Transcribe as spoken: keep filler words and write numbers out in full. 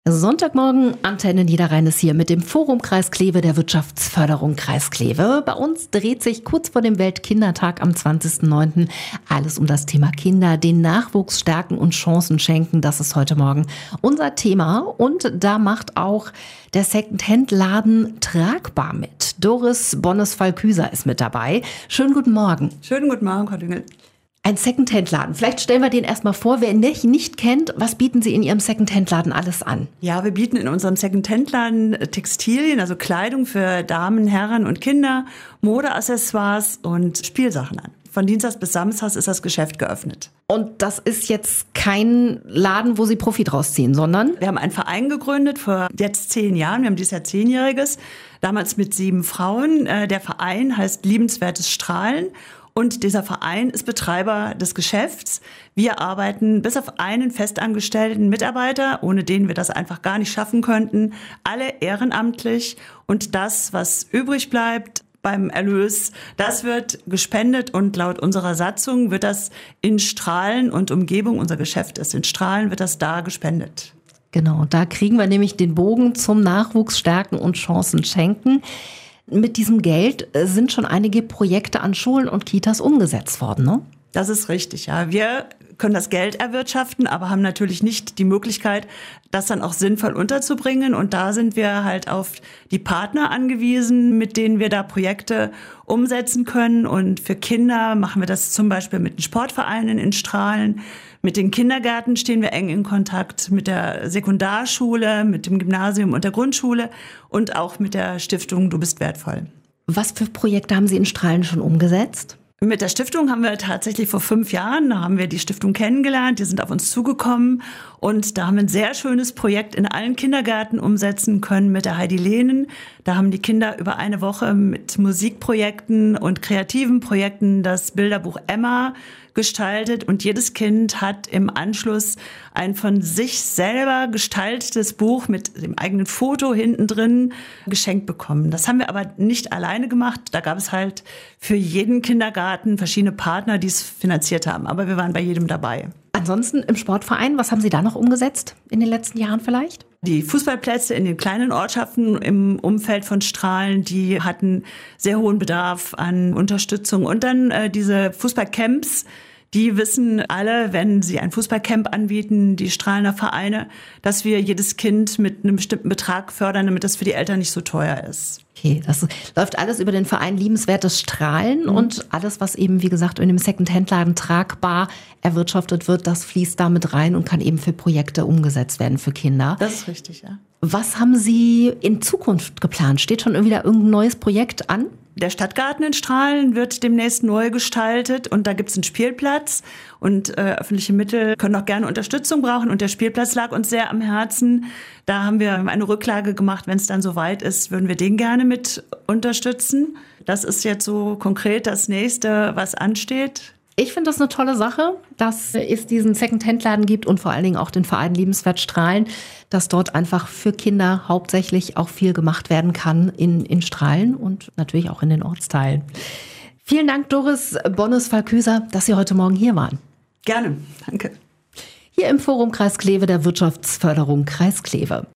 Sonntagmorgen, Antenne Niederrhein ist hier mit dem Forum Kreis Kleve der Wirtschaftsförderung Kreis Kleve. Bei uns dreht sich kurz vor dem Weltkindertag am zwanzigsten neunten alles um das Thema Kinder, den Nachwuchs stärken und Chancen schenken. Das ist heute Morgen unser Thema und da macht auch der Second-Hand-Laden Tragbar mit. Doris Bonnes-Falküser ist mit dabei. Schönen guten Morgen. Schönen guten Morgen, Frau Düngel. Ein Second-Hand-Laden. Vielleicht stellen wir den erstmal vor. Wer ihn nicht, nicht kennt, was bieten Sie in Ihrem Second-Hand-Laden alles an? Ja, wir bieten in unserem Second-Hand-Laden Textilien, also Kleidung für Damen, Herren und Kinder, Modeaccessoires und Spielsachen an. Von Dienstags bis Samstags ist das Geschäft geöffnet. Und das ist jetzt kein Laden, wo Sie Profit rausziehen, sondern? Wir haben einen Verein gegründet vor jetzt zehn Jahren. Wir haben dieses Jahr zehnjähriges. Damals mit sieben Frauen. Der Verein heißt Liebenswertes Strahlen. Und dieser Verein ist Betreiber des Geschäfts. Wir arbeiten bis auf einen festangestellten Mitarbeiter, ohne den wir das einfach gar nicht schaffen könnten, alle ehrenamtlich. Und das, was übrig bleibt beim Erlös, das wird gespendet und laut unserer Satzung wird das in Strahlen und Umgebung, unser Geschäft ist in Strahlen, wird das da gespendet. Genau, da kriegen wir nämlich den Bogen zum Nachwuchs stärken und Chancen schenken. Mit diesem Geld sind schon einige Projekte an Schulen und Kitas umgesetzt worden, ne? Das ist richtig, ja. Wir können das Geld erwirtschaften, aber haben natürlich nicht die Möglichkeit, das dann auch sinnvoll unterzubringen. Und da sind wir halt auf die Partner angewiesen, mit denen wir da Projekte umsetzen können. Und für Kinder machen wir das zum Beispiel mit den Sportvereinen in Strahlen. Mit den Kindergärten stehen wir eng in Kontakt, mit der Sekundarschule, mit dem Gymnasium und der Grundschule und auch mit der Stiftung Du bist wertvoll. Was für Projekte haben Sie in Strahlen schon umgesetzt? Mit der Stiftung haben wir tatsächlich vor fünf Jahren, da haben wir die Stiftung kennengelernt, die sind auf uns zugekommen und da haben wir ein sehr schönes Projekt in allen Kindergärten umsetzen können mit der Heidi Lehnen. Da haben die Kinder über eine Woche mit Musikprojekten und kreativen Projekten das Bilderbuch Emma gestaltet und jedes Kind hat im Anschluss ein von sich selber gestaltetes Buch mit dem eigenen Foto hinten drin geschenkt bekommen. Das haben wir aber nicht alleine gemacht. Da gab es halt für jeden Kindergarten verschiedene Partner, die es finanziert haben. Aber wir waren bei jedem dabei. Ansonsten im Sportverein, was haben Sie da noch umgesetzt in den letzten Jahren vielleicht? Die Fußballplätze in den kleinen Ortschaften im Umfeld von Strahlen, die hatten sehr hohen Bedarf an Unterstützung. Und dann äh, diese Fußballcamps, die wissen alle, wenn sie ein Fußballcamp anbieten, die Strahlener Vereine, dass wir jedes Kind mit einem bestimmten Betrag fördern, damit das für die Eltern nicht so teuer ist. Okay, das läuft alles über den Verein Liebenswertes Strahlen mhm. und alles, was eben, wie gesagt, in dem Second-Hand-Laden tragbar erwirtschaftet wird, das fließt da mit rein und kann eben für Projekte umgesetzt werden für Kinder. Das ist richtig, ja. Was haben Sie in Zukunft geplant? Steht schon irgendwie da irgendein neues Projekt an? Der Stadtgarten in Strahlen wird demnächst neu gestaltet und da gibt es einen Spielplatz und äh, öffentliche Mittel können auch gerne Unterstützung brauchen und der Spielplatz lag uns sehr am Herzen. Da haben wir eine Rücklage gemacht, wenn es dann soweit ist, würden wir den gerne mit unterstützen. Das ist jetzt so konkret das Nächste, was ansteht. Ich finde das eine tolle Sache, dass es diesen Second-Hand-Laden gibt und vor allen Dingen auch den Verein Liebenswert Strahlen, dass dort einfach für Kinder hauptsächlich auch viel gemacht werden kann in, in Strahlen und natürlich auch in den Ortsteilen. Vielen Dank, Doris Bonnes-Falküser, dass Sie heute Morgen hier waren. Gerne, danke. Hier im Forum Kreis Kleve der Wirtschaftsförderung Kreis Kleve.